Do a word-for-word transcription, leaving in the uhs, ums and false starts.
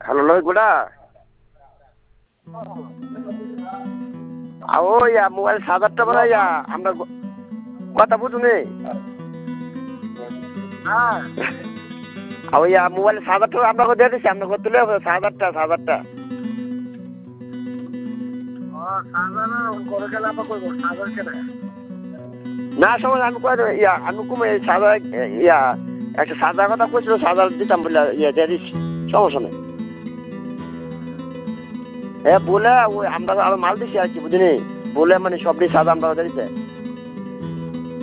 hello লয় গোটা ও ইয়া mobile সাজারটা বলা ইয়া আমরা কথা বুঝুনি হ্যাঁ ইয়া মোবাইল সাজারটা আপনাকে দিয়ে দিচ্ছি আপনাকে তুলে হবে সাজারটা সাজারটা না সময় আমি কয়ে দেবো ইয়া আমি কুমে সাজা ইয়া একটা সাজার কথা কইছিল সাজার দিতাম বলে ইয়া দিয়ে দিচ্ছি সমস্যা নেই হ্যাঁ বলে ওই আমরা আরো মাল দিচ্ছি আর কি বুঝিনি বলে মানে সবটি সাজা আমরা দিচ্ছে